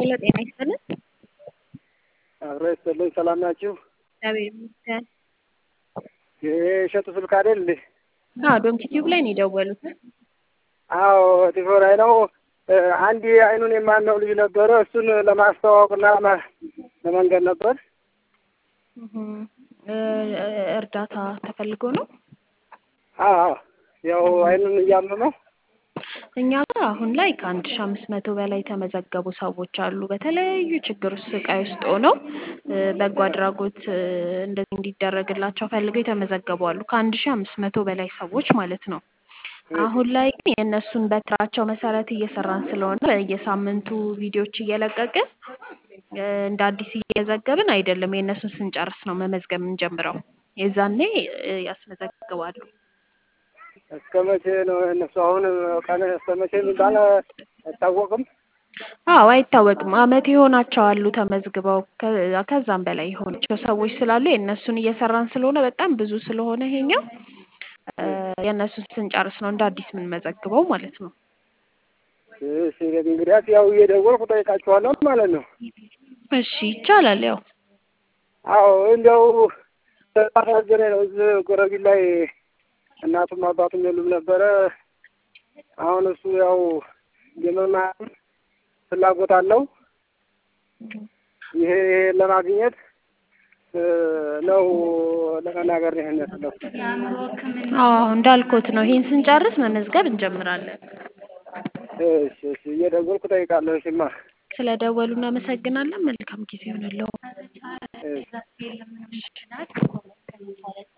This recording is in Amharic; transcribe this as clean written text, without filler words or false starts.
ሄሎ ጤና ይስጥልን። አብሮ ይስጥልኝ። ሰላም ናችሁ? እግዚአብሔር ይመስገን። የእሸቱ ስልክ አይደል እንዴ? አዎ ዶንኪ ቲዩብ ላይ ነው የደወሉት። አዎ ቲፎራይ ነው። አንድ አይኑን የማነው ልጅ ነበረ። እሱን ለማስተዋወቅና ለመንገድ ነበር። እርዳታ ተፈልጎ ነው? አዎ ያው አይኑን እያመመው እኛ ጋር አሁን ላይ ከ1500 በላይ የተመዘገቡ ሰዎች አሉ። በተለያዩ ችግር ውስጥ ስቃይ ውስጥ ሆነው በጎ አድራጎት እንደዚህ እንዲደረግላቸው ፈልገው የተመዘገቡ አሉ። ከ1500 በላይ ሰዎች ማለት ነው። አሁን ላይ ግን የእነሱን በስራቸው መሰረት እየሰራን ስለሆነ በየሳምንቱ ቪዲዮዎች እየለቀቅን እንደ አዲስ እየዘገብን አይደለም። የእነሱን ስንጨርስ ነው መመዝገብ የምንጀምረው። የዛኔ ያስመዘግባሉ። እስከ መቼ ነው እነሱ አሁን ቀን እስከ መቼ የሚባል አይታወቅም? አዎ አይታወቅም። አመት ይሆናቸዋል ተመዝግበው ከዛም በላይ የሆናቸው ሰዎች ስላሉ የእነሱን እየሰራን ስለሆነ በጣም ብዙ ስለሆነ ይሄኛው የእነሱን ስንጨርስ ነው እንደ አዲስ የምንመዘግበው ማለት ነው። እሺ እንግዲያስ ያው እየደወልኩ ጠይቃችኋለሁ ማለት ነው። እሺ ይቻላል። ያው አዎ እንደው ተሳሳጀነ ነው እዚህ ጎረቤት ላይ እናቱም አባቱም የሉም ነበረ። አሁን እሱ ያው የመማር ፍላጎት አለው። ይሄ ለማግኘት ነው ለመናገር ነው ያነሳለሁት። አዎ እንዳልኩት ነው። ይሄን ስንጨርስ መመዝገብ እንጀምራለን። እሺ እየደወልኩ ጠይቃለሁ። እሺማ ስለደወሉ እናመሰግናለን። መልካም ጊዜ ይሁንልዎ።